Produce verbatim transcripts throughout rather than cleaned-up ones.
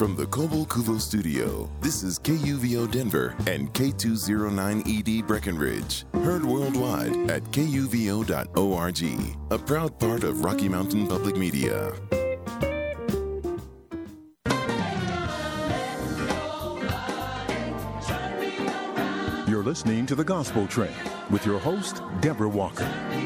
From the Koval Kuvo studio, this is K U V O Denver and K two oh nine E D Breckenridge. Heard worldwide at K U V O dot org, a proud part of Rocky Mountain Public Media. You're listening to The Gospel Train with your host, Deborah Walker.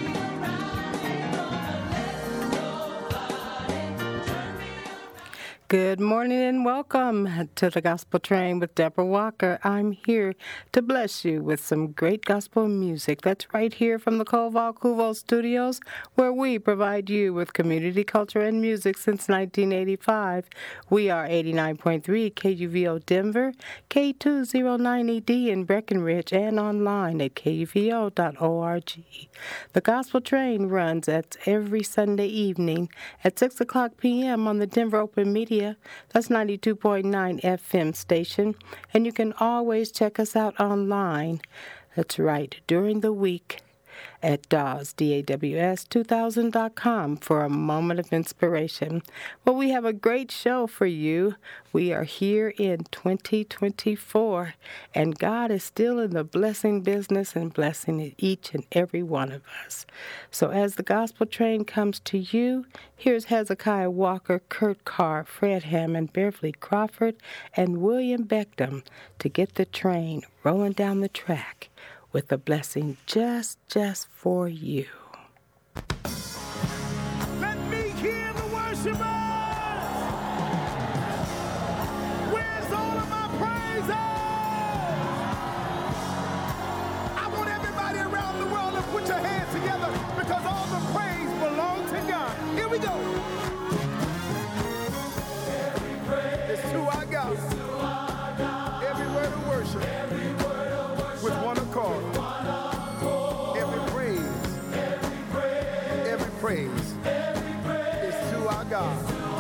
Good morning and welcome to the Gospel Train with Deborah Walker. I'm here to bless you with some great gospel music. That's right here from the Koval Kuvo Studios, where we provide you with community culture and music since nineteen eighty-five. We are eighty-nine point three K U V O Denver, K two oh nine E D in Breckenridge, and online at K U V O dot org. The Gospel Train runs at every Sunday evening at six o'clock p.m. on the Denver Open Media. That's ninety-two point nine F M station, and you can always check us out online. That's right, during the week at D A W S, D A W S two thousand dot com for a moment of inspiration. Well, we have a great show for you. We are here in twenty twenty-four, and God is still in the blessing business and blessing each and every one of us. So as the Gospel Train comes to you, here's Hezekiah Walker, Kurt Carr, Fred Hammond, Beverly Crawford, and William Beckham to get the train rolling down the track with a blessing just, just for you. Let me hear the worshipers. Where's all of my praises? I want everybody around the world to put your hands together because all the praise belongs to God. Here we go. Every praise is to our God. Every word of worship. Every word of worship. With one accord. Every praise. Every praise. Every praise. Every praise is to our God.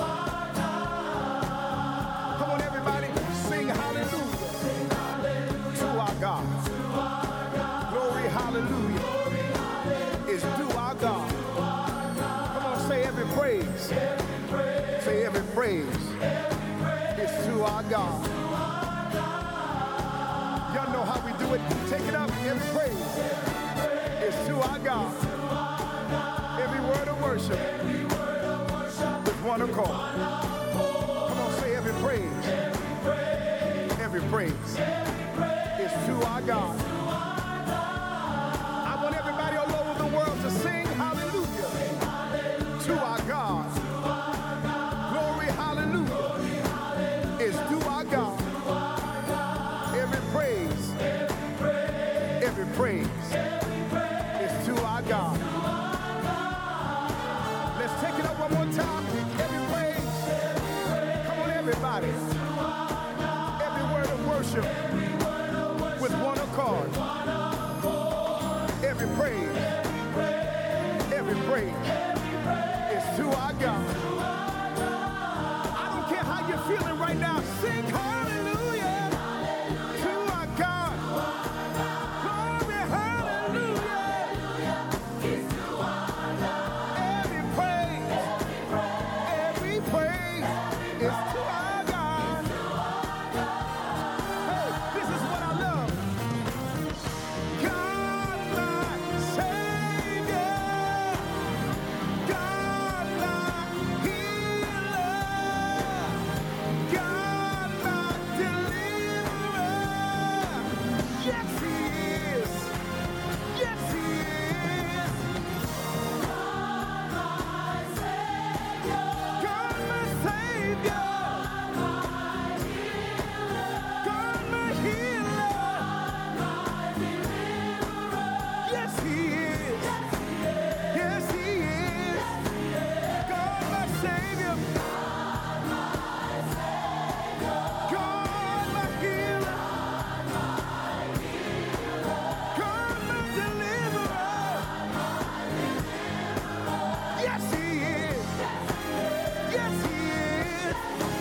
Come on, everybody, sing hallelujah, sing hallelujah to our God. To our God. Glory, hallelujah, Glory, hallelujah is to our God. Come on, say every praise. Every praise. Say every praise, every praise is to our God. To our God. Y'all know how we do it. Take it up. Every praise, every praise is to our God. To our God. Every word of worship, every word of worship with one accord. One accord. Come on, say every praise. Every praise, every praise, every praise is to our God. To our God. I want everybody all over the world to sing hallelujah, sing hallelujah to our God. To our God. Glory, hallelujah, Glory, hallelujah is to our God. To our God. Every praise, every praise, every praise, every praise is to our God. To our God. Let's take it up one more time. Every praise, every praise, come on everybody. To our God. Every word of worship, every word of worship with one accord. One accord. Every praise, every praise, every praise, every praise is to our God. To our God. I don't care how you're feeling right now. Sing hallelujah, hallelujah to our God. To our God. Glory, hallelujah is to our God. Every praise, every praise, every praise is to our God. To our God. Hey, this is what I love. God, my Savior. God, my healer. God, my deliverer. Yes, He is. Yes, He is. God, my Savior. God, my Savior. God, my healer. Yes, He is. Yes, He is. God, my Savior. God, my healer. God, my deliverer. Yes, He is. Yes, He is.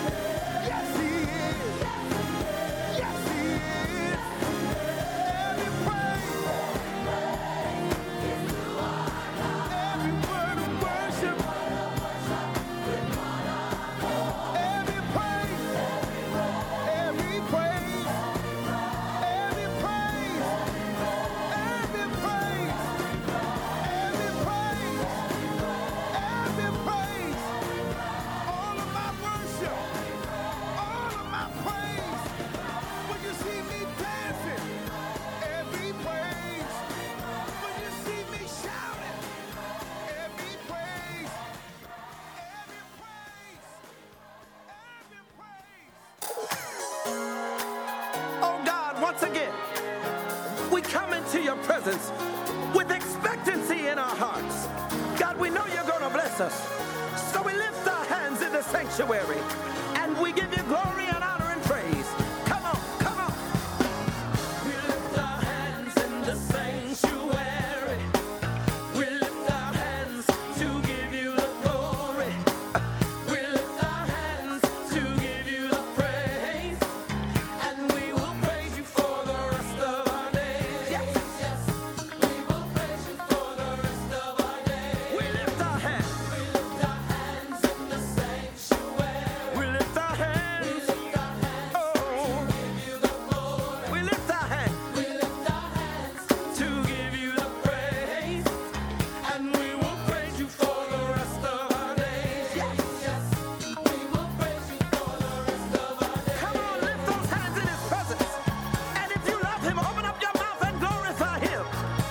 into your presence with expectancy in our hearts. God, we know you're going to bless us. So we lift our hands in the sanctuary and we give you glory and honor and praise. Come on, come on. We lift our hands in the sanctuary. We lift our hands to give you the glory. We lift our hands to give you the praise. And we will praise you for the rest of our days. Yes, yes. We will praise you for the rest of our days. We lift our hands. We lift our hands in the sanctuary. We lift our hands. We lift our hands oh. to give you the glory. We lift our hands. We lift our hands to give you the praise. And we will praise you for the rest of our days. Yes, yes. We will praise you for the rest of our days. Come on, lift those hands in his presence. And if you love him, open up your mouth and glorify him.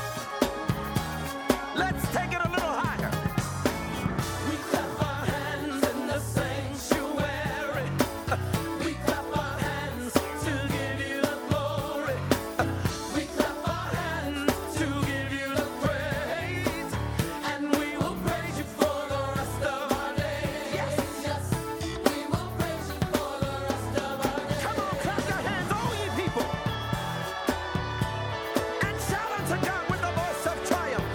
Let's take it a little higher. We clap our hands in the sanctuary. We clap our hands to give you the glory. We clap our hands to give you the praise. And we will praise you for the rest of our days. Yes, yes. We will praise you for the rest of our days. Come on, clap your hands, all ye people. And shout unto God with the voice of triumph.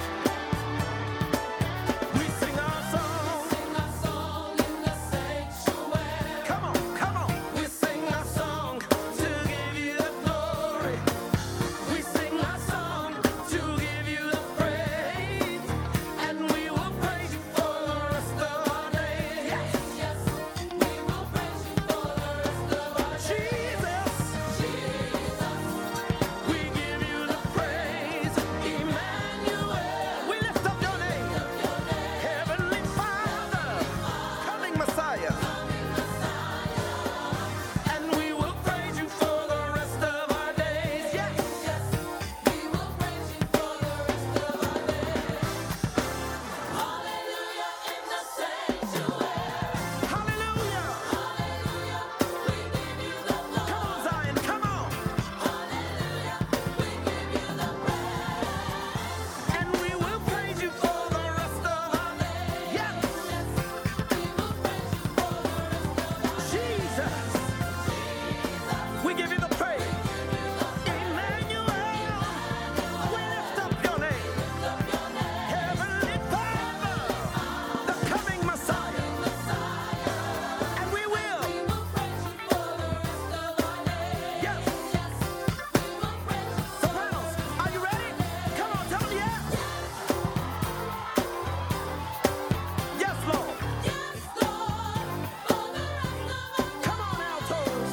We sing our song. Sing our song in the sanctuary. Come on, come on. We sing our song to give you the glory. We sing our song to give you the praise. And we will praise you for the rest of our days. Yes, yes. We will praise you for the rest of our days. Jesus, Jesus. We give you the praise. Emmanuel. We lift up your name. Heavenly Father. Coming Messiah. And we will praise you for the rest of our days. Yes, yes. We will praise you for the rest of our days. Hallelujah in the sanctuary. Hallelujah. Hallelujah. We give you the glory. Come on, Zion, come on. Hallelujah. We give you the praise. And we will praise you for the rest of our days. Yes. We will praise you for the rest of our days. Jesus. We give you the praise. Emmanuel. We lift up your name. Heavenly Father. The coming Messiah. And we will. Yes. Sopranos, are you ready? Come on, tell them yes. Yes, Lord. Come on, altos.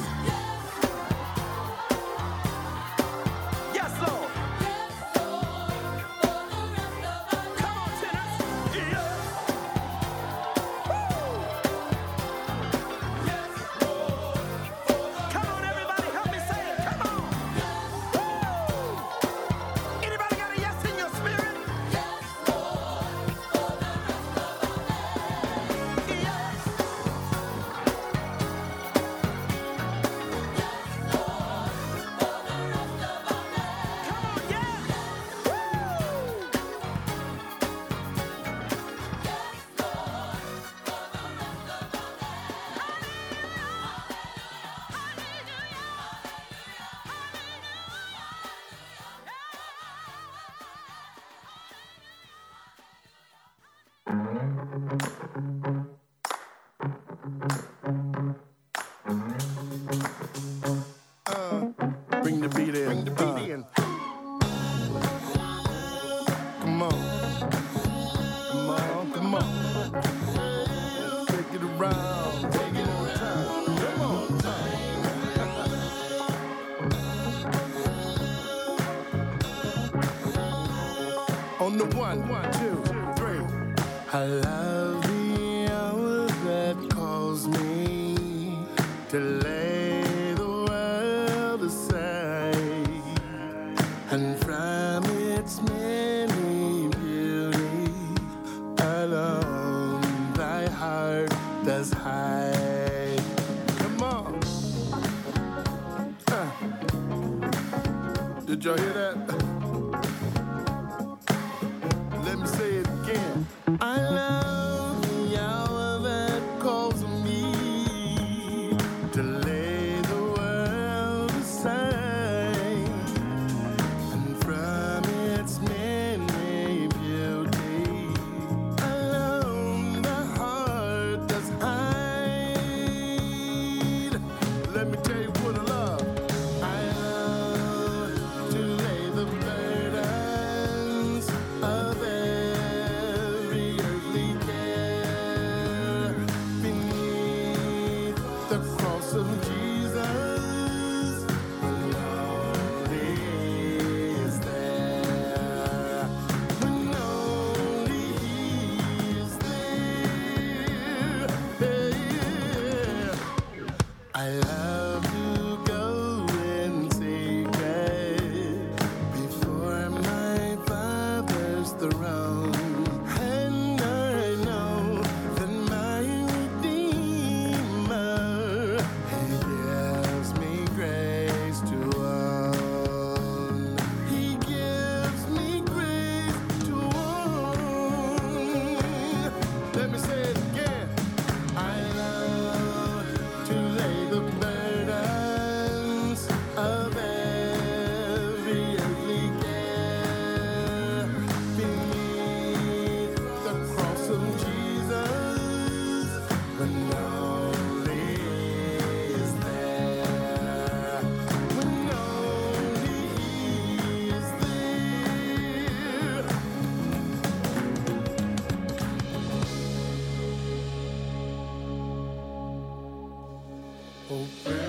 Yes, Lord. Come on, tenors. Yes. Woo. Yes, Lord. Come on, everybody, help me say it. Come on. Woo. Anybody got a yes in your spirit? Yes, Lord. Yes. Come on, yeah. Woo. Bring the beat in. Bring the beat in. Come on. Come on, come on. Take it around. Take it around. Come on. On the one, one, two, three. I love the hour that calls me to lay the world aside, and from its many beauties alone thy heart does hide. Come on. Uh. Did y'all hear that? of Jesus, when only is there, when only is there. Hey, I love to go and secret before my Father's throne. And I know that my Redeemer, He gives me grace to own. He gives me grace to own. Let me say it again. I love to lay the burdens of every earthly care beneath the cross of Jesus, when only is there, when only is there. Oh,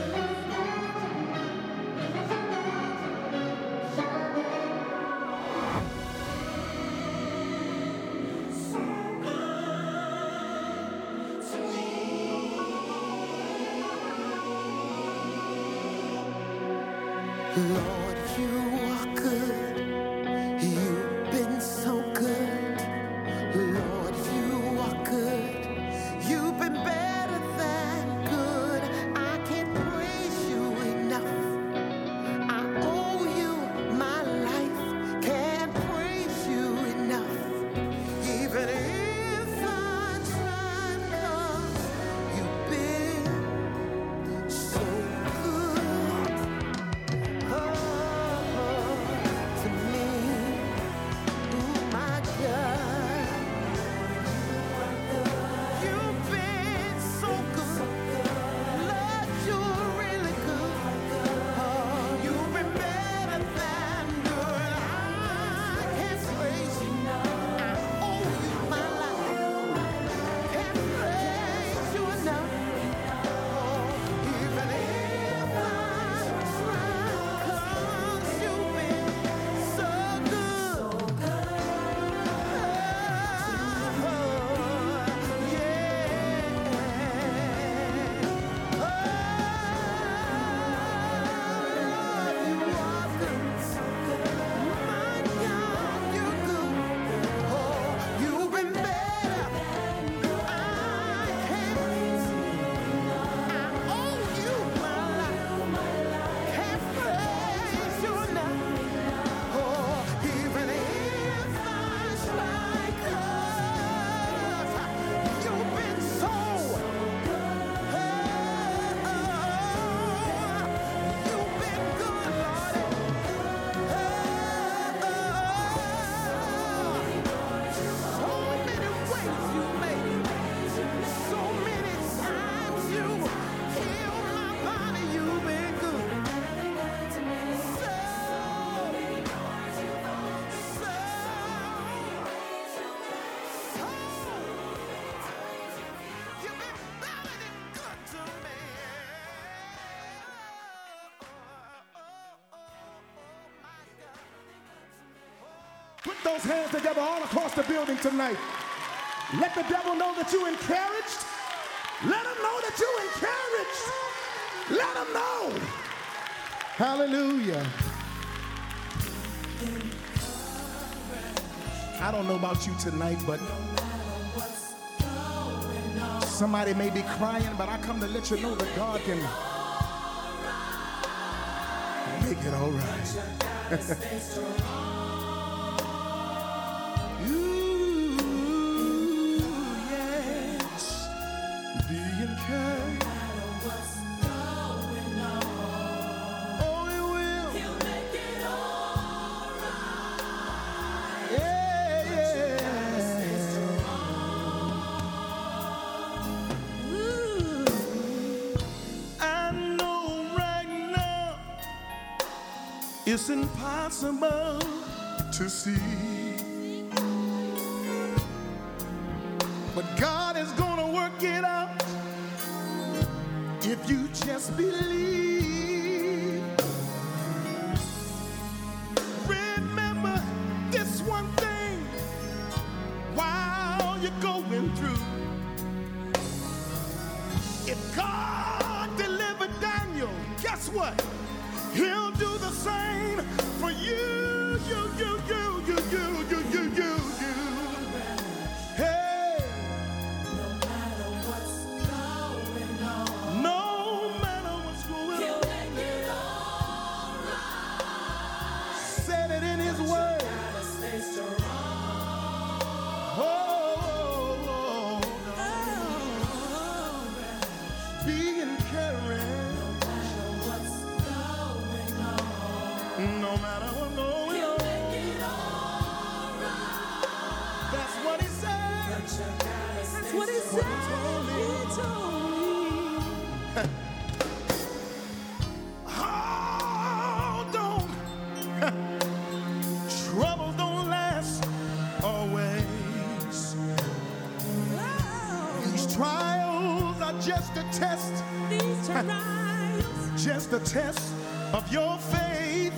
Lord, you are good. You've been so good. Lord, you are good. You've been better than good. I can't praise you enough. I owe you my life. Can't praise you enough. Even if I tried, 'cause you've been so good. Oh, to me, oh my God, you've been so good. Lord, you're really good. Oh, you've been better than good. I can't praise you. I owe you my life. Can't praise you enough. Oh, even if I try, 'cause you've been so good. Oh, yeah. Oh, Lord, you are good. My God, you're good. Oh, you've been better. I can't praise you. I owe you my life. Can't praise you enough. Oh, even if I try, 'cause you've been so good. Oh, you've been good, Lord. So many ways you made. So many times you healed my body. You've been good. So, so, so, you've been better than good to me. Put those hands together all across the building tonight. Let the devil know that you encouraged. Let him know that you encouraged. Let him know. Hallelujah. I don't know about you tonight, but somebody may be crying, but I come to let you know that God can make it all right. Ooh, yes. Be encouraged. Oh, He will. Yeah, yeah. Ooh. I know right now it's impossible to see, but God is gonna work it out if you just believe. Remember this one thing while you're going through. If God delivered Daniel, guess what? He'll do the same for you, you, you, you, you, you, you, you, you, you. Hey. No matter what's going on. No matter what's going on. He'll make it all right. Said it in his word. Gotta stay strong. Oh, oh, oh, oh. Be encouraged. No matter what's going on, he'll make it all right. That's what he said. That's what he said. He told me. Hold on. Troubles don't last always. These trials are just a test. These trials, just a test of your faith.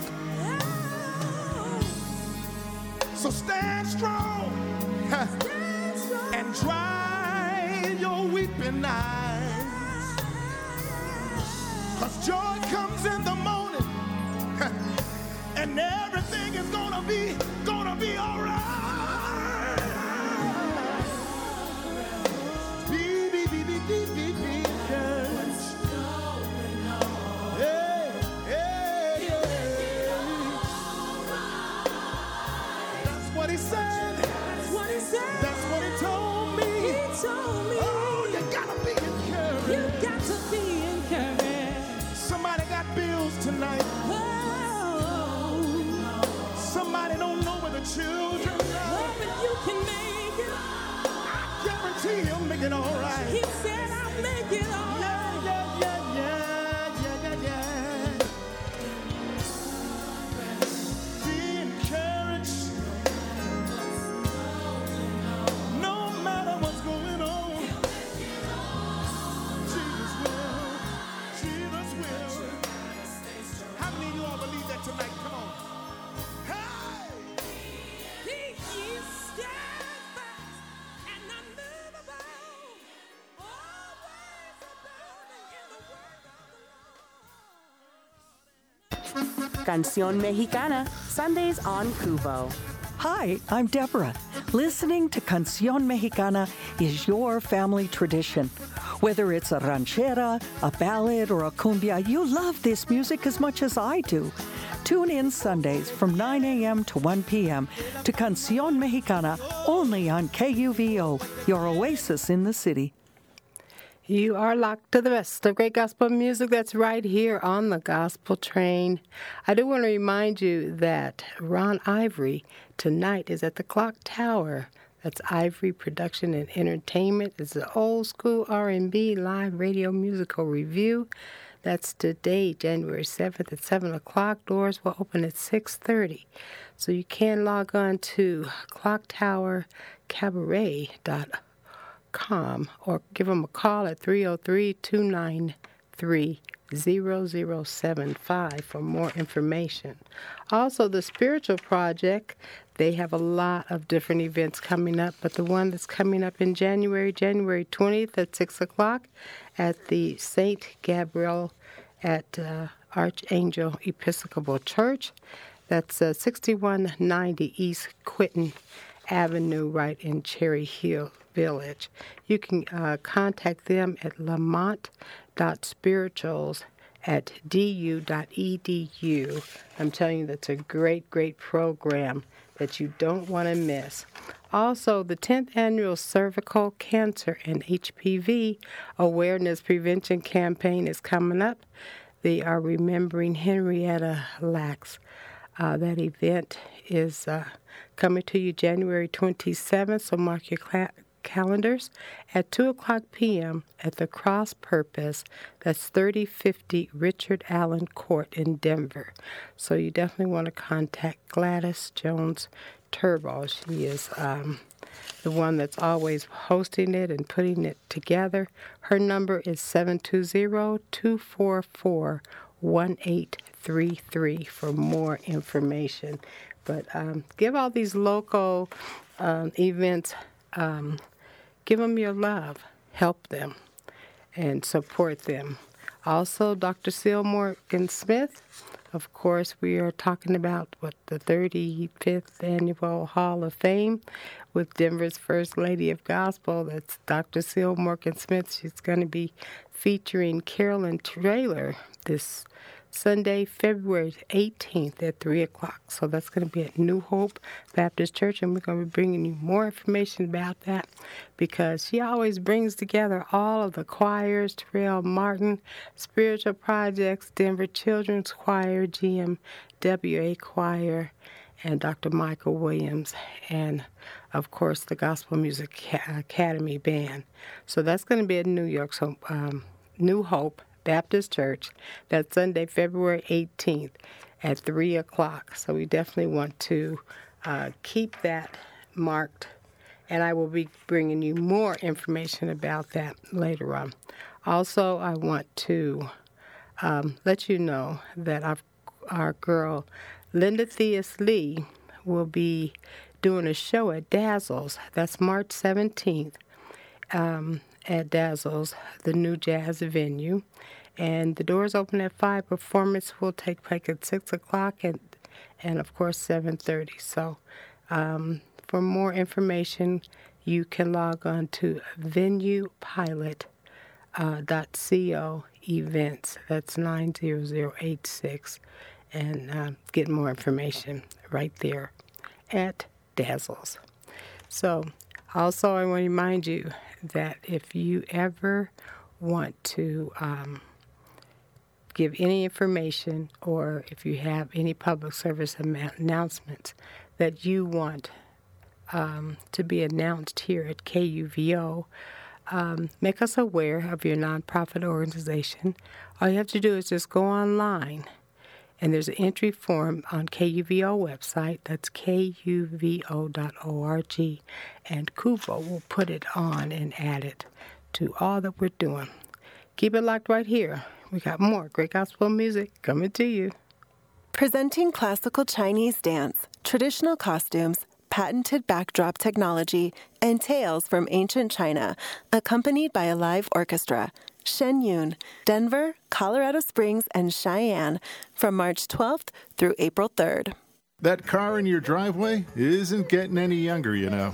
So stand strong, stand strong and dry your weeping eyes. Cause joy comes in the morning and everything is gonna be, gonna be all right. Be, be, be, be, be, be, be encouraged. Hey, hey, hey. That's what he said. That's what he said. That's what he told me. He told me. Oh, you gotta be encouraged. You got to be encouraged. Somebody got bills tonight. Oh. Somebody don't know where the children are. Oh, but you can make it. I guarantee he'll make it all right. He said I'll make it all right. Yeah, yeah, yeah, yeah, yeah, yeah, yeah. Be encouraged. No matter what's going on. Jesus will. Jesus will. How many of you all believe that tonight? Come on. Hey! He is steadfast and unmovable, always abounding in the work of the Lord. Canción Mexicana, Sundays on Kubo. Hi, I'm Deborah. Listening to Canción Mexicana is your family tradition. Whether it's a ranchera, a ballad, or a cumbia, you love this music as much as I do. Tune in Sundays from nine a.m. to one p.m. to Canción Mexicana only on K U V O, your oasis in the city. You are locked to the best of great gospel music that's right here on the Gospel Train. I do want to remind you that Ron Ivory tonight is at the Clock Tower. That's Ivory Production and Entertainment. It's an old school R and B live radio musical review. That's today, January seventh at seven o'clock. Doors will open at six thirty. So you can log on to clock tower cabaret dot com or give them a call at three oh three, two nine three, zero zero seven five for more information. Also, the Spiritual Project, they have a lot of different events coming up, but the one that's coming up in January, January twentieth at six o'clock at the Saint Gabriel at uh, Archangel Episcopal Church. That's uh, sixty-one ninety East Quinton Avenue right in Cherry Hill Village. You can uh, contact them at lamont dot spirituals at d u dot e d u. I'm telling you, that's a great, great program that you don't want to miss. Also, the tenth Annual Cervical Cancer and H P V Awareness Prevention Campaign is coming up. They are remembering Henrietta Lacks. Uh, that event is uh, coming to you January twenty-seventh, so mark your cla- calendars at two o'clock p.m. at the Cross Purpose. That's thirty fifty Richard Allen Court in Denver. So you definitely want to contact Gladys Jones Turbo. She is um, the one that's always hosting it and putting it together. Her number is seven two zero, two four four, one eight three three for more information. But um, give all these local um, events, um, give them your love, help them, and support them. Also, Doctor Seal Morgan Smith, of course, we are talking about what the thirty-fifth Annual Hall of Fame with Denver's First Lady of Gospel. That's Doctor Seal Morgan Smith. She's going to be featuring Carolyn Traylor this Sunday, February eighteenth at three o'clock. So that's going to be at New Hope Baptist Church, and we're going to be bringing you more information about that because she always brings together all of the choirs, Terrell Martin, Spiritual Projects, Denver Children's Choir, G M W A Choir, and Doctor Michael Williams, and, of course, the Gospel Music Academy Band. So that's going to be at New York, so um, New Hope Baptist Church. That's Sunday, February eighteenth at three o'clock. So we definitely want to uh, keep that marked, and I will be bringing you more information about that later on. Also, I want to um, let you know that our, our girl, Linda Theus Lee, will be doing a show at Dazzles. That's March seventeenth. Um, at Dazzles, the new jazz venue. And the doors open at five. Performance will take place at six o'clock and, and of course, seven thirty. So um, for more information, you can log on to venue pilot dot co events. That's nine zero zero eight six. And uh, get more information right there at Dazzles. So also, I want to remind you that if you ever want to um, give any information or if you have any public service am- announcements that you want um, to be announced here at K U V O, um, make us aware of your nonprofit organization. All you have to do is just go online, and there's an entry form on K U V O website. That's K U V O dot org. And Kuvo will put it on and add it to all that we're doing. Keep it locked right here. We got more great gospel music coming to you. Presenting classical Chinese dance, traditional costumes, patented backdrop technology, and tales from ancient China, accompanied by a live orchestra. Shen Yun, Denver, Colorado Springs, and Cheyenne from March twelfth through April third. That car in your driveway isn't getting any younger, you know.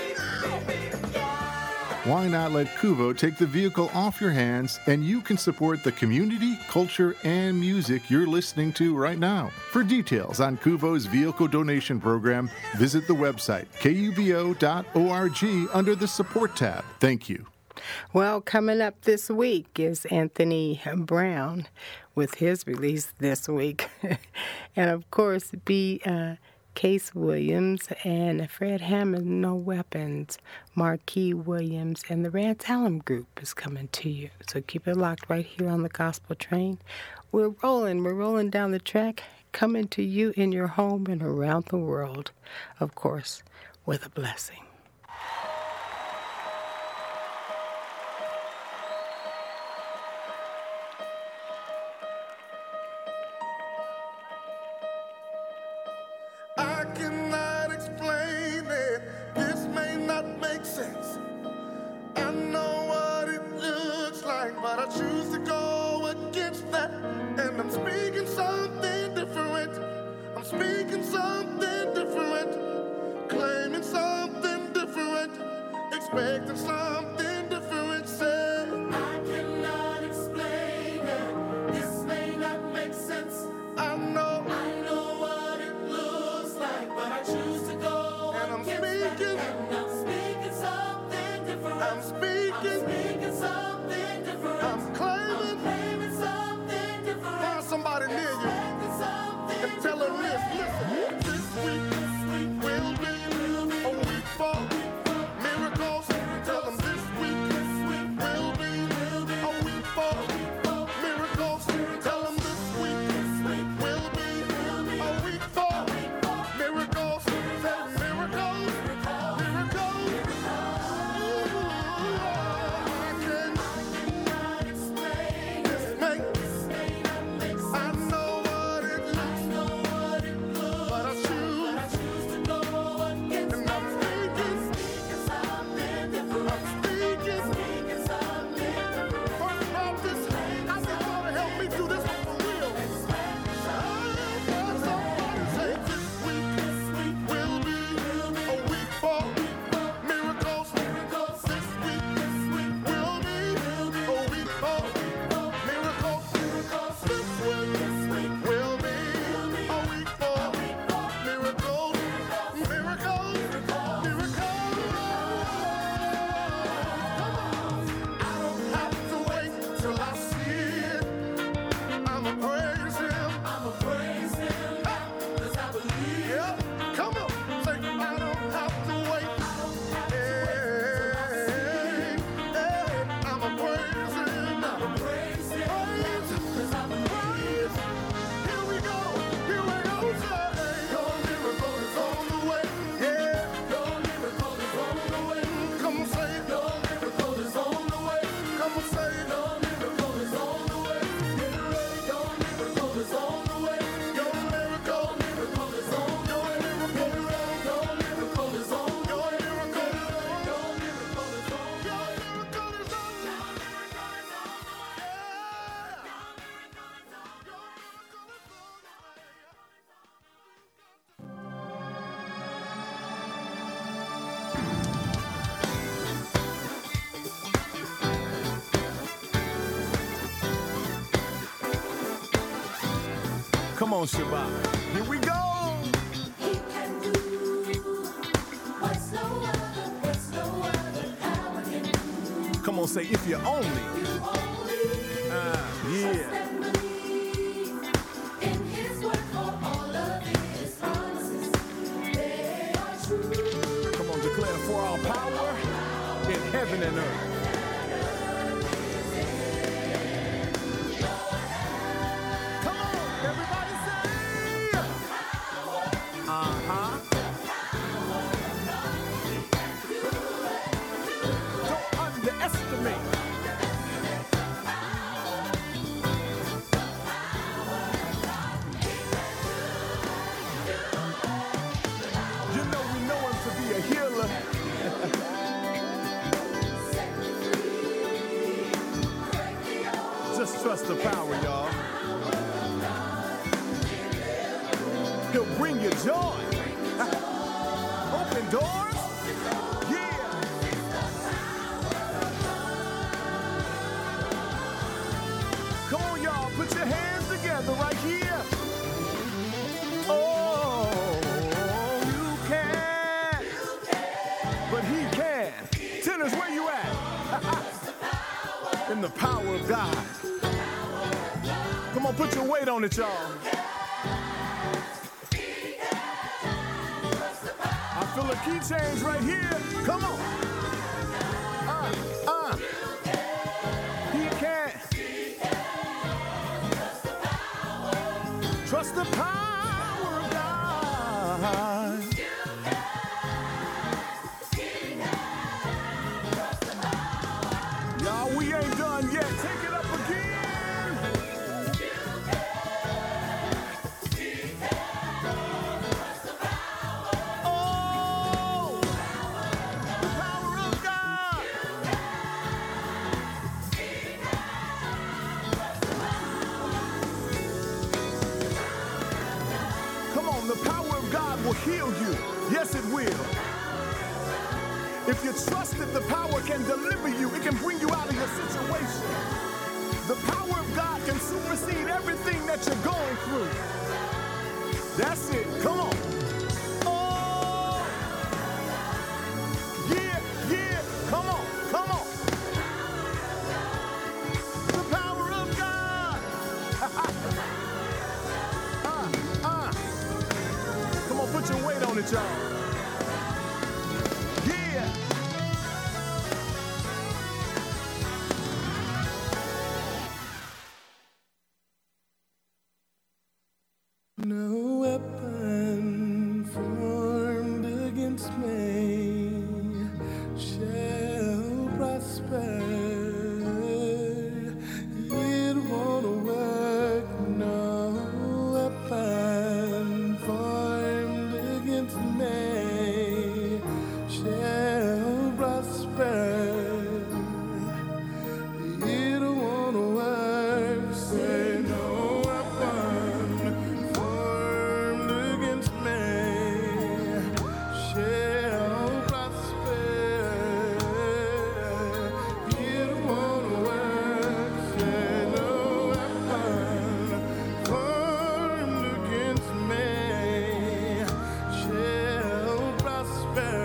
Why not let Kuvo take the vehicle off your hands and you can support the community, culture, and music you're listening to right now? For details on Kuvo's vehicle donation program, visit the website K U V O dot org under the Support tab. Thank you. Well, coming up this week is Anthony Brown with his release this week. And, of course, B. Uh, Case Williams and Fred Hammond, No Weapons, Marquis Williams, and the Rance Allen Group is coming to you. So keep it locked right here on the Gospel Train. We're rolling. We're rolling down the track, coming to you in your home and around the world, of course, with a blessing. I cannot explain it. This may not make sense. I know what it looks like, but I choose to go against that. And I'm speaking something different. I'm speaking something different. Claiming something different. Expecting something different. Say, I cannot explain it. This may not make sense. I know. I know what it looks like, but I choose to go. And I'm speaking. And I'm speaking something different. I'm speaking. I'm speaking something different. I'm claiming. I'm claiming something different. Find somebody near you and tell them this. Listen, this week, this week will be a week for miracles. Tell them this Come on, Shabbat. Here we go. He can do what's no other, what's no other power can do. Come on, say if you only. You only Uh, yeah. trust and believe in His word, for all of His promises, they are true. Come on, declare for our power in heaven and earth. Come on, everybody say. Uh-huh. Don't underestimate. You know we know him to be a healer. Just trust the power, y'all. He'll bring you joy. Open doors. Yeah. Come on, y'all. Put your hands together right here. Oh, you can. But he can. Tenors, where you at? In the power of God. Come on, put your weight on it, y'all. I feel a key change right here. Come on. Uh, uh. He can. Trust the power of God. Y'all, we ain't done yet. Take it up again. Oh, the power of God. Come on, the power of God will heal you. Yes, it will. If you trust that the power can deliver you, it can bring you out of your situation. The power of God can supersede everything that you're going through. That's it. Come on. Oh, yeah, yeah. Come on, come on. The power of God. uh, uh. Come on, put your weight on it, y'all. Yeah. No weapon formed against me shall prosper. It won't work. No weapon formed against me shall prosper. It won't work. Say no weapon formed against me shall prosper. It won't work. Say no weapon formed against me shall prosper.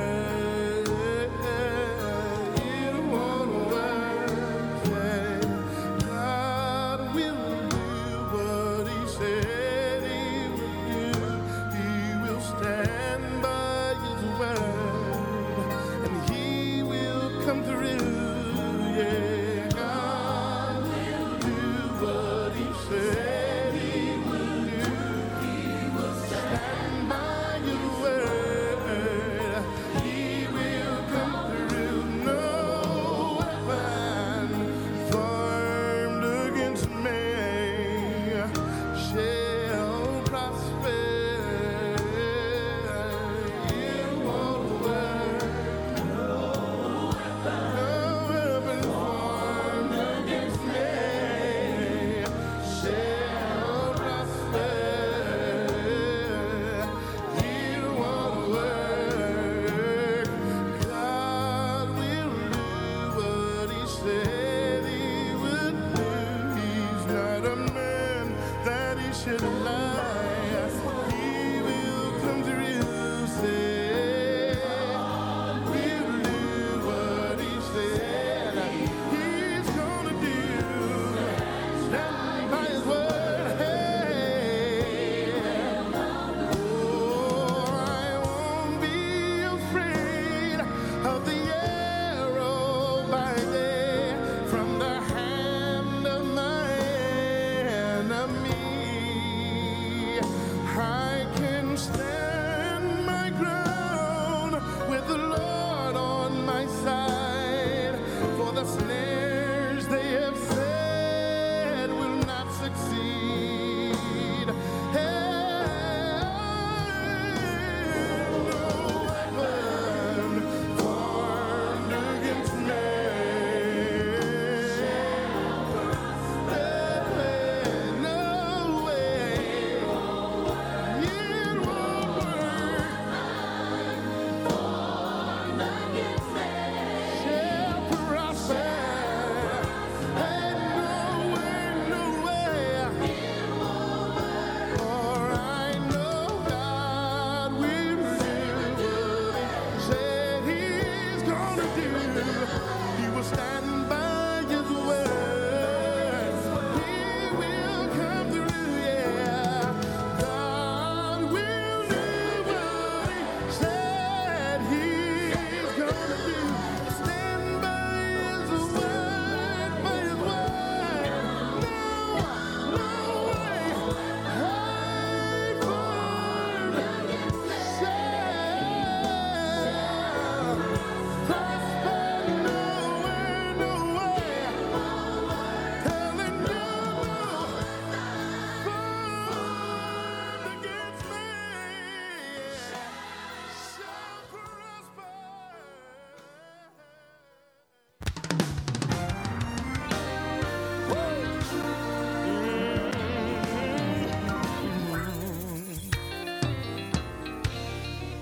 It won't work. Say God will do what He said He would do. He will stand by His word, and He will come through. Yeah, God will do what He said He would do. He will stand by His word. He will come through. No weapon formed against me shall prosper. It won't work. No weapon formed against me shall prosper. It won't work. God will do what He said He would do. He's not a man that He should lie.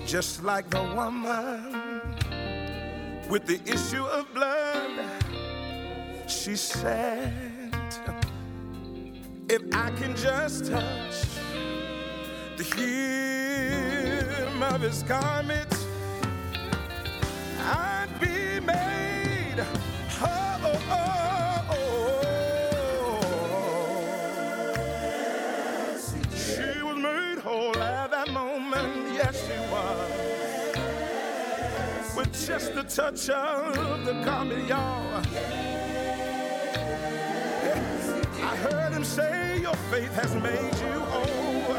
Just like the woman with the issue of blood, she said, if I can just touch the hem of his garment, I'd be made whole. She was made whole at that moment, yes she was. With just the touch of the garment, y'all. I heard him say, your faith has made you whole.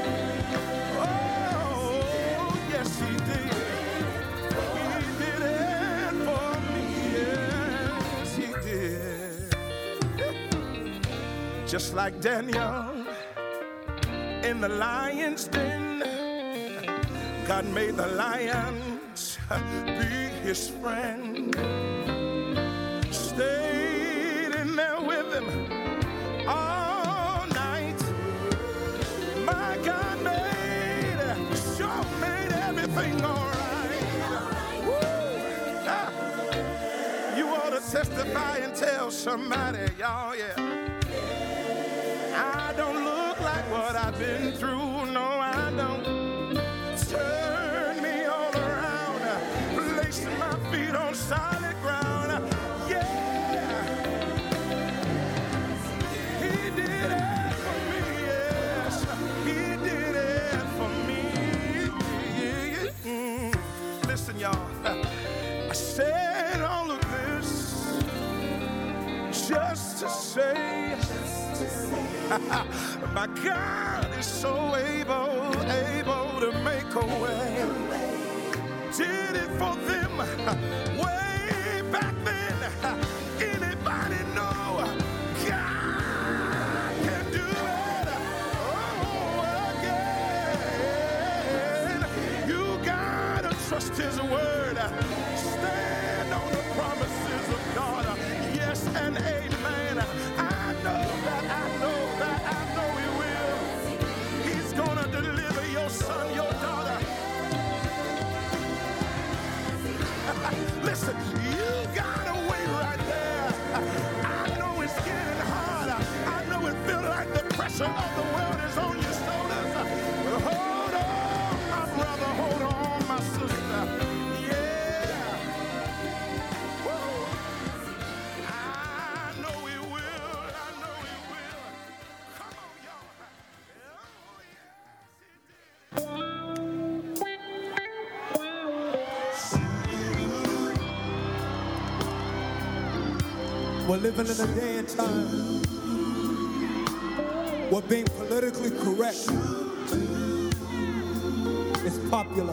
Oh, yes he did. He did it for me, yes he did. Just like Daniel in the lion's den, God made the lions be his friend. Stayed in there with him all night. My God made, sure made everything all right. Woo. Ah. You ought to testify and tell somebody, y'all, yeah. I don't look like what I've been through, no, I don't. Turn me all around, placing my feet on solid ground, yeah. He did it for me, yes. He did it for me. Mm. Listen, y'all, I said all of this just to say, my God is so able, able to make a way. Did it for them way back then. Anybody know God can do it? Oh, again. You gotta trust his word. Stand on the promises of God. Yes and amen. I know that, I know that, I know he will. He's gonna deliver your son, your daughter. Listen, you gotta wait right there. I know it's getting harder. I know it feels like the pressure of the world is on your shoulders. But hold on, my brother, hold on, my sister. Yeah. Woo. I know he will, I know he will. Come on, y'all. Oh, yes, We're living in a day and time where being politically correct is popular.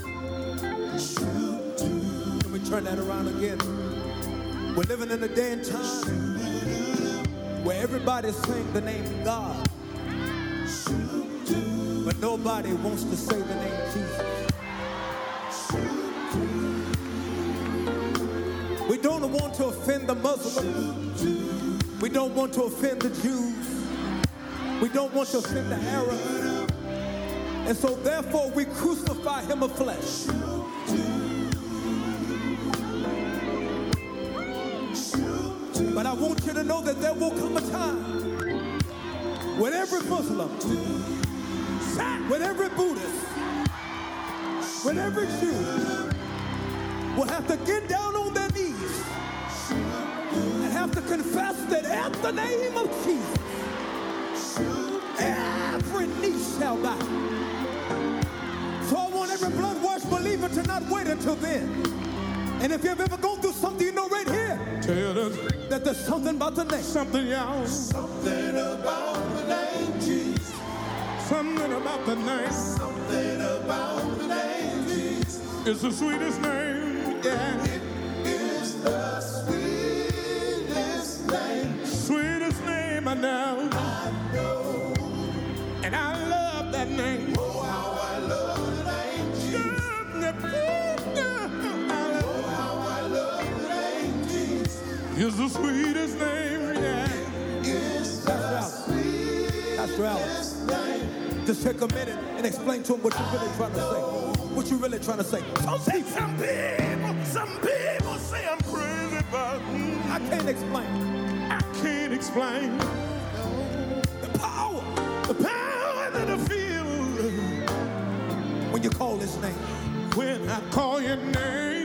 Let me turn that around again. We're living in a day and time where everybody's saying the name God, but nobody wants to say the name Jesus. We don't want to offend the Muslims. We don't want to offend the Jews. We don't want to offend the Arabs. And so therefore we crucify him of flesh. But I want you to know that there will come a time when every Muslim, when every Buddhist, when every Jew will have to get down on their knees and have to confess that at the name of Jesus, every knee shall bow. So I want every blood-washed believer to not wait until then. And if you've ever gone through something, you know right here tell us that there's something about the name. Something, y'all. Something about the name Jesus. Something about the name. Something about the name Jesus. It's the sweetest name, yeah. It is the sweetest name. Sweetest name I know. I know. And I love that name. Oh, how I love the name Jesus. It's the sweetest name, yeah. It's the sweetest Pastor Alex, name. Just take a minute and explain to him what you're really trying to say. What you really trying to say? Some Say people, some people, some people say I'm crazy, but mm, I can't explain. I can't explain The power the power that I feel when you call his name. when I call your name.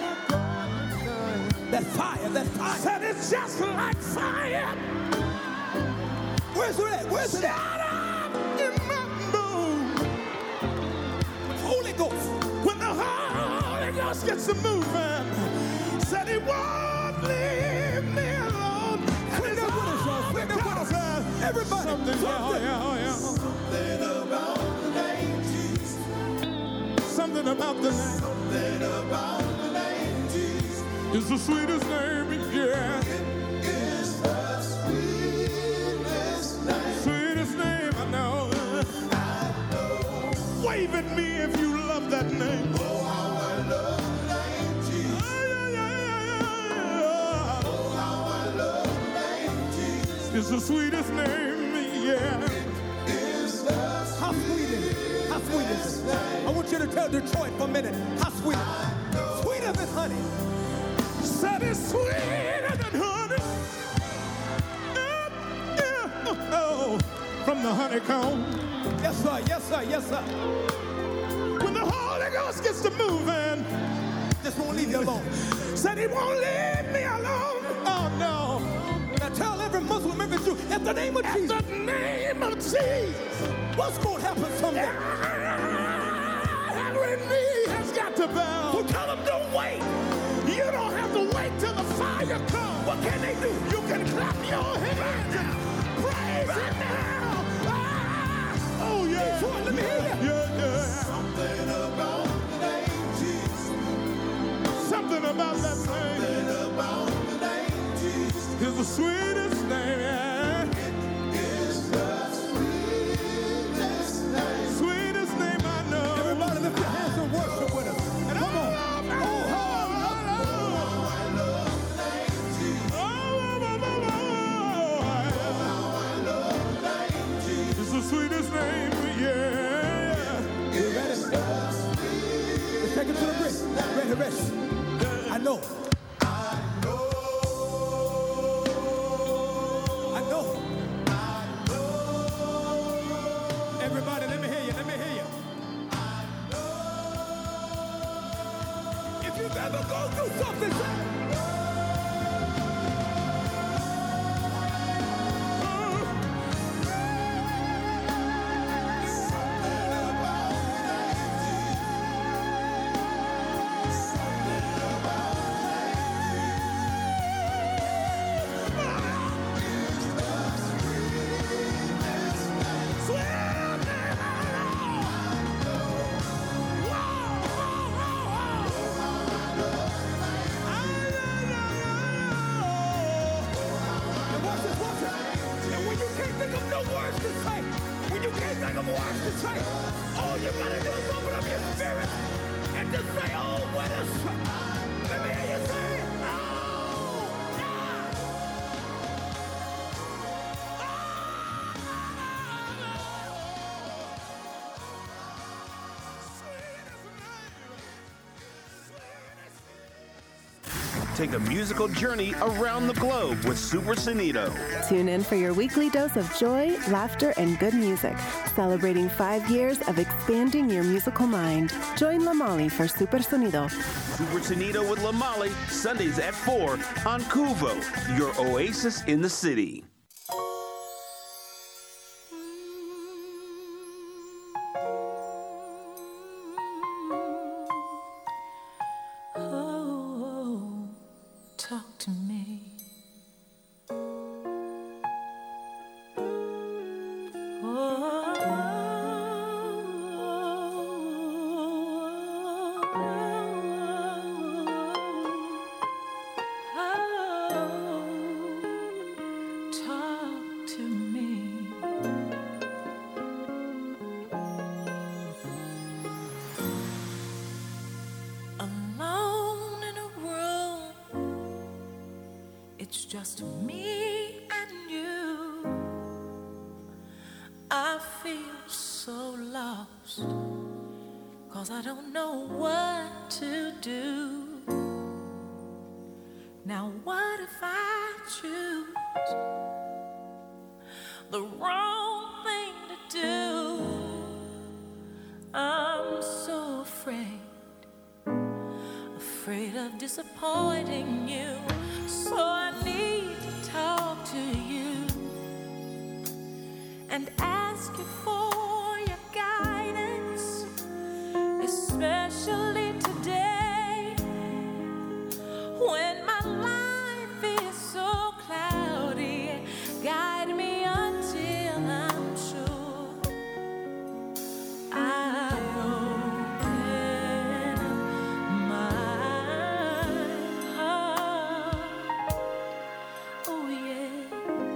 That fire, that fire. Said it's just like fire. Where's it at? Where's it Shut at? up in my bones. Holy Ghost. When the Holy Ghost gets to moving, said he won't leave me alone. And Swing it's that with us, y'all. all Swing that with us. because Everybody, something, something. yeah, yeah, yeah. Something about the name Jesus. Something about the name Something about the name Jesus. is the sweetest name, yeah. It is the sweetest name. Sweetest name I know. I know. Wave at me if you love that name. Oh, how I love the name Jesus. Yeah, yeah, yeah, yeah. Oh, how I love the name Jesus. It's the sweetest name, yeah. It is the How sweet is it? How sweet is it? I want you to tell Detroit for a minute. How sweet? Sweeter than honey. Said it's sweeter than honey. Yeah, yeah. Oh, from the honeycomb. Yes, sir. Yes, sir. Yes, sir. When the Holy Ghost gets to moving, Just won't leave you alone. said he won't leave me alone. Oh no. Now tell every Muslim, every Jew, in the name of Jesus. The name of Jesus. What's going to happen someday? Every knee has got to bow. So tell them, don't wait. You don't have to wait till the fire comes. What can they do? You can clap your hands and praise him now. Ah! Oh yeah. Detroit, let me hear you. Yeah, yeah. something about the name Jesus. Something about that name Something about the name Jesus. is the sweetest name. Yeah. Is the sweetest name. Sweetest name I know. Everybody lift your hands and worship with us. And Come on. oh, Oh, how I love oh, I love the name Jesus. oh, oh, oh, How I love the name oh. Jesus. It's the sweetest name. Yeah. You ready? Let's take it to the bridge. Ready, ready. I know. I know. I know. I know. Everybody, let me hear you. Let me hear you. I know. If you've ever gone through something, say, Something about the name Jesus. Something about the name Jesus. Is the sweetest name. Sweet name I know. Whoa, whoa, whoa, whoa. and watch this, watch it. And when you can't think of no words to say, when you can't think of words to say, all you gotta do is open up your spirit and just say, oh, what a sweet. Let me hear you say, oh, yeah. Take a musical journey around the globe with Super Sonido. Tune in for your weekly dose of joy, laughter, and good music, celebrating five years of expanding your musical mind. Join La Molly for Super Sonido. Super Sonido with Lamali, Sundays at four on Kuvo, your oasis in the city. Oh, talk to me. Talk to me. Alone in a room, it's just me and you. I feel so lost, 'cause 'cause I don't know what to do. Now what if I choose the wrong thing to do? I'm so afraid, afraid of disappointing you. So I need to talk to you and ask you for your guidance, especially today when my life is so cloudy. Guide me until I'm sure I open my heart. Oh yes.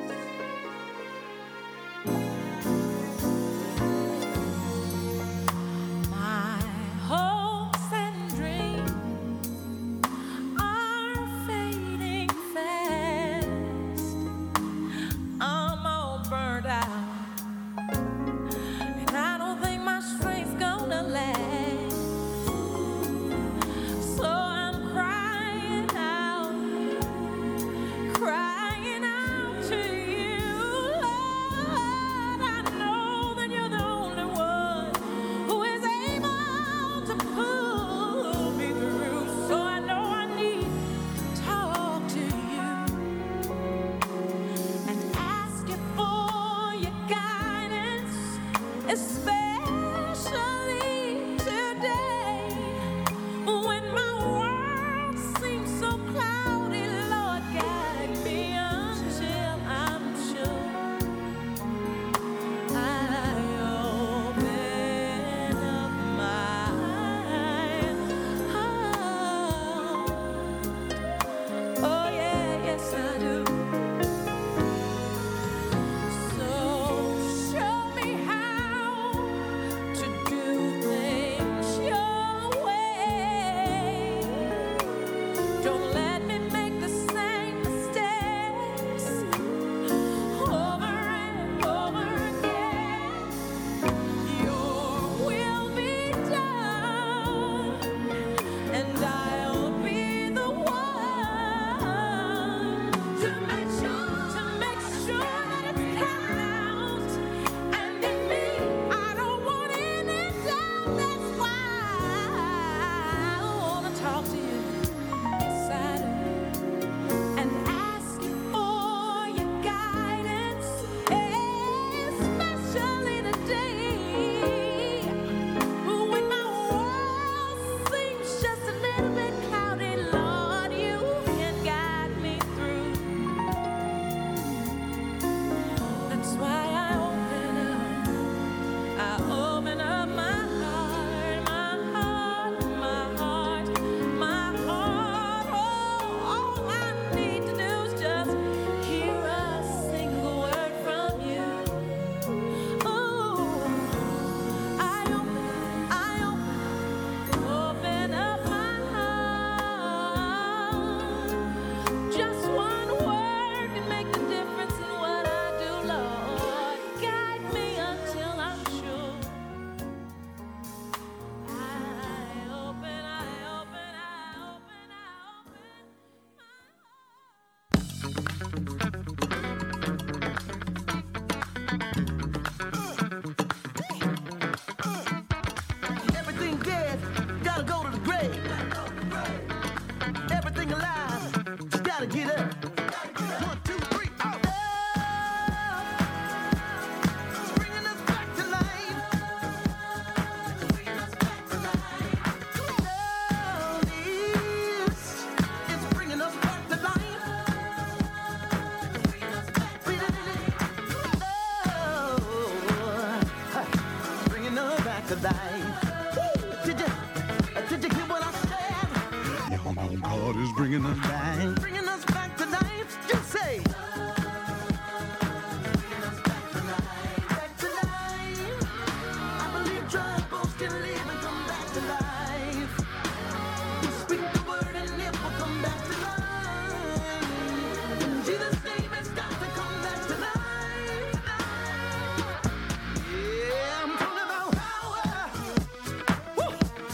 My hopes and dreams are fading fast. I'm all burned out, and I don't think my strength's gonna last. So I'm crying out, crying out to you, Lord. I know that you're the only one who is able to pull me through. So I know I need to talk to you and ask you for your guidance, especially today when my world seems so cloudy. Lord, guide me until I'm sure I open up my heart. Oh yeah, yes I do. So show me how to do things your way. Don't let me make the same mistakes over and over again. Your will be done, and I'll be the one to make sure, to make sure that it's carried out. And in me, I don't want any doubt. That's why I wanna talk to you. Yes, I do. And ask you for your guidance, especially today when my world seems just a little bit cloudy. Lord, you can guide me through. That's why I open up, I open up my heart, my heart, my heart, my heart. Oh, all I need to do is just hear a single word from you. Oh, I open, I open, open up my heart. Just one word can make the difference in what I do, Lord. Guide me until I'm sure I open, I open, I open, I open Everything dead, gotta go to the grave. Everything alive, just gotta get up. One, two, three, oh. It's bringing us back to life. Love is, it's bringing us back to life. Oh, bringing us back to life. Did you, did you hear what I said? God is bringing us back. Bringing us back to life. You say. Back to life. I believe dry bones can live and come back to life. We speak the word and it will come back to life. In Jesus' name, it's got to come back to life. Yeah, I'm talking about power. Woo!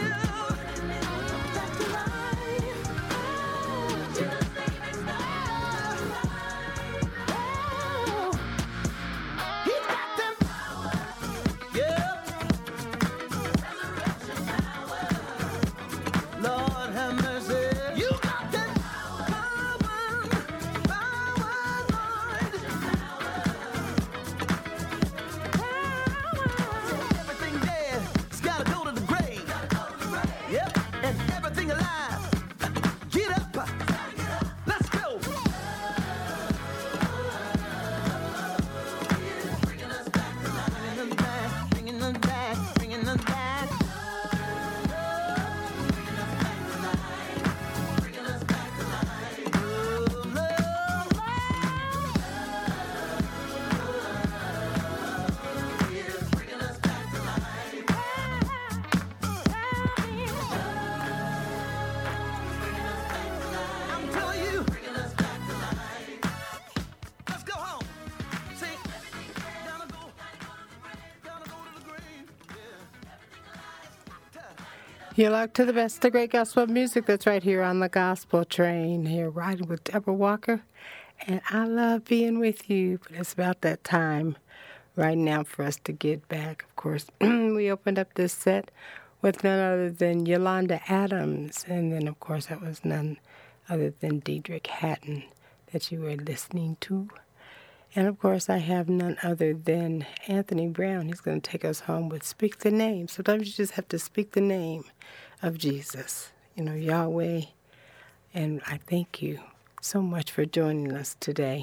You're locked to the best of great gospel music that's right here on the Gospel Train, here riding with Deborah Walker. And I love being with you, but it's about that time right now for us to get back. Of course, we opened up this set with none other than Yolanda Adams, and then, of course, that was none other than Diedrich Hatton that you were listening to. And, of course, I have none other than Anthony Brown. He's going to take us home with Speak the Name. Sometimes you just have to speak the name of Jesus, you know, Yahweh. And I thank you so much for joining us today.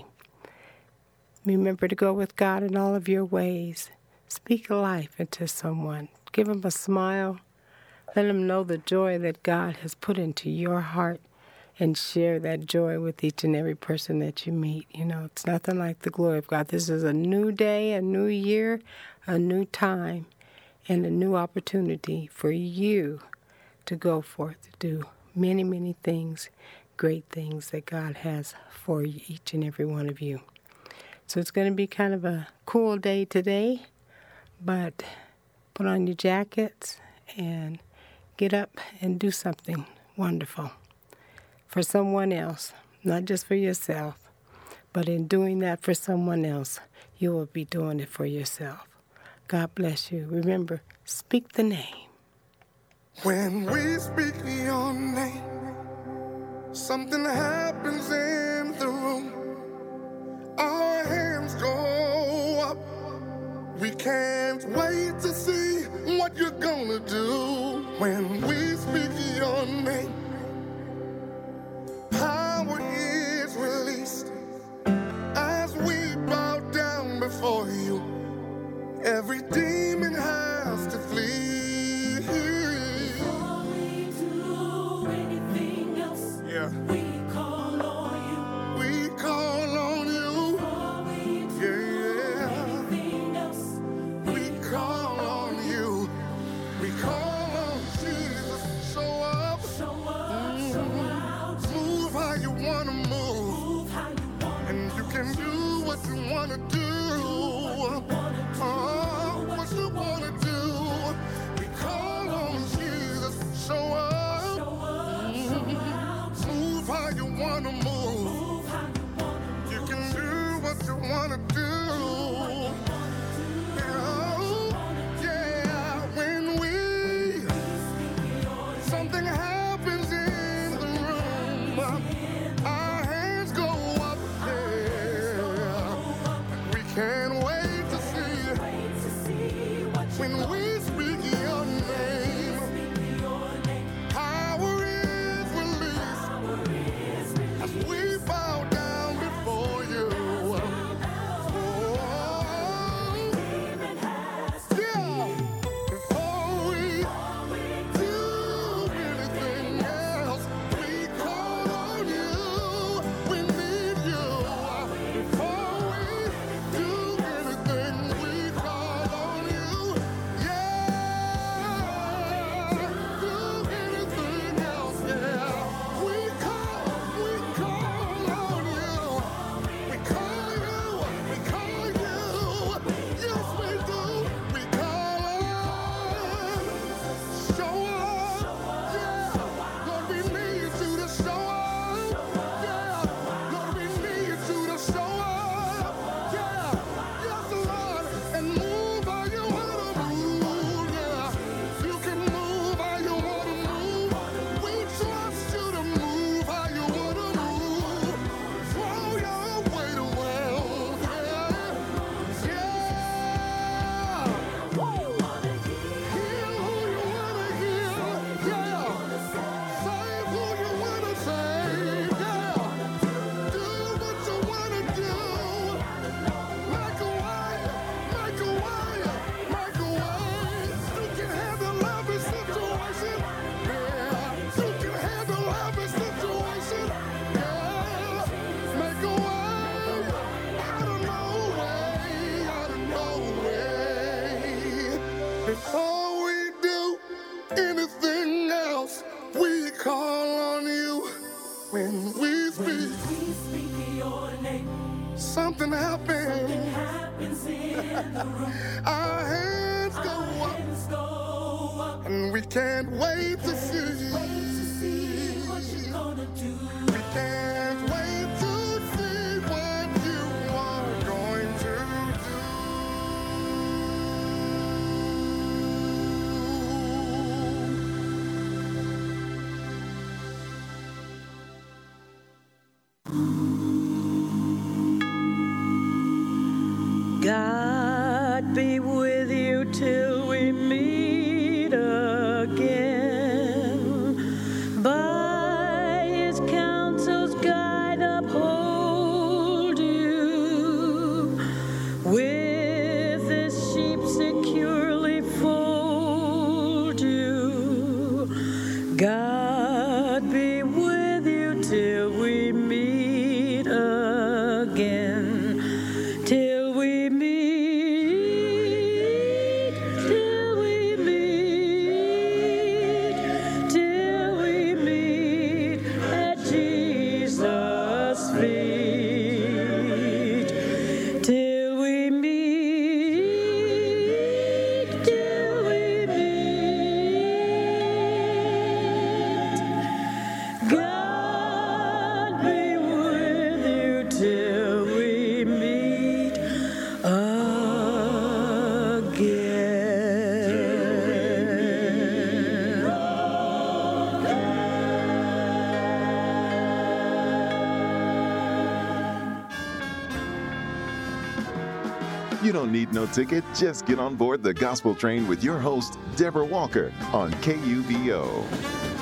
Remember to go with God in all of your ways. Speak life into someone. Give them a smile. Let them know the joy that God has put into your heart, and share that joy with each and every person that you meet. You know, it's nothing like the glory of God. This is a new day, a new year, a new time, and a new opportunity for you to go forth to do many, many things, great things that God has for each and every one of you. So it's going to be kind of a cool day today, but put on your jackets and get up and do something wonderful for someone else, not just for yourself, but in doing that for someone else, you will be doing it for yourself. God bless you. Remember, speak the name. When we speak your name, something happens in the room. Our hands go up. We can't wait to see what you're gonna do. When we speak your name, power is released as we bow down before you. Every demon has to flee. Before we do anything else, yeah. we call on you. We call on you. Before we do yeah. anything else, we call on you. We call on Jesus. Show up. Show up, mm. show out. Move how you wanna move. Move how you wanna and you can do what you wanna do. Oh, what you wanna do. We call on Jesus. Show up. Show up, show out. Move how you wanna move. Move how you wanna you can do what you wanna do. Oh, yeah, when we something happens in the room, our hands go up, yeah. We can't wait to see when we speak your name. Power is released as we bow down before you. Oh, yeah. Before we do anything. We can't wait to see what you are going to God be with you till we meet again. By his counsel's guide uphold you. With his sheep securely fold you. God be with you till we meet again. Till we meet, till we meet, till we meet at Jesus' feet. Till we meet, till we meet. God be with you till we meet You don't need no ticket. Just get on board the gospel train with your host, Deborah Walker, on K U V O.